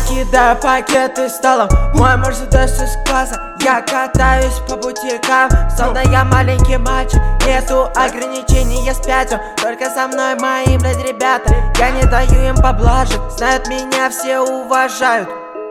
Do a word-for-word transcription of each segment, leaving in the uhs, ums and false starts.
кидаю пакеты столом, мой Мерседес из класса. Я катаюсь по бутикам, словно я маленький мальчик. Нету ограничений, я спятил, только со мной мои, блядь, ребята. Я не даю им поблажек, знают меня, все уважают.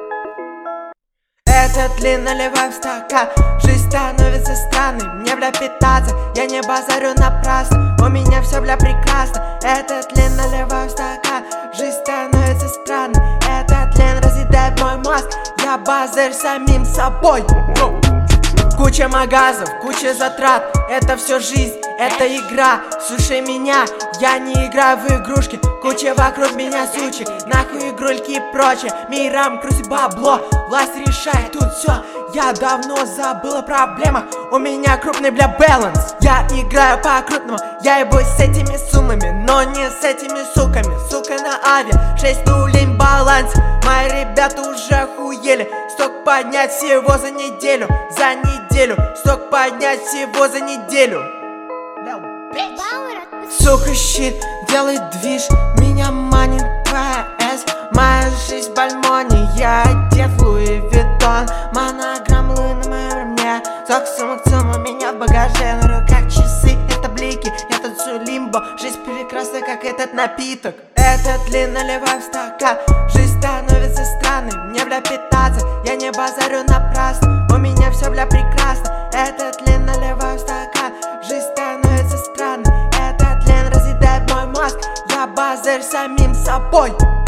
Этот лин наливаю в стакан, жизнь становится странной, мне, бля, питаться, я не базарю напрасно, у меня все, бля, прекрасно. Этот лин наливаю в стакан, жизнь становится странной, этот лин разъедает мой мозг, я базарь самим собой. Куча магазов, куча затрат, это все жизнь, это игра. Слушай меня, я не играю в игрушки, куча вокруг меня сучек, нахуй игрульки и прочее, миром крутит бабло, власть решает тут все. Я давно забыл о проблемах, у меня крупный, бля, баланс. Я играю по-крупному, я ебусь с этими суммами, но не с этими суками. Сука на авиа, шесть нулей баланс. Мои ребята уже охуели, сток поднять всего за неделю. За неделю, сток поднять всего за неделю. Сука, щит, делает движ, меня манит ПС. Моя жизнь в бальмоне, я одет в Луи Виттон. Монограмм луи на моем ремне, сок сумок сумма, меня в багаже. На руках часы, это блики, я танцую лимбо. Жизнь прекрасна, как этот напиток. Этот лин наливаю в стакан, жизнь становится странной, мне, бля, питаться, я не базарю напрасно, у меня все, бля, прекрасно. Этот лин наливаю в стакан, жизнь становится странной, этот лин разъедает мой мозг, я базарь самим собой.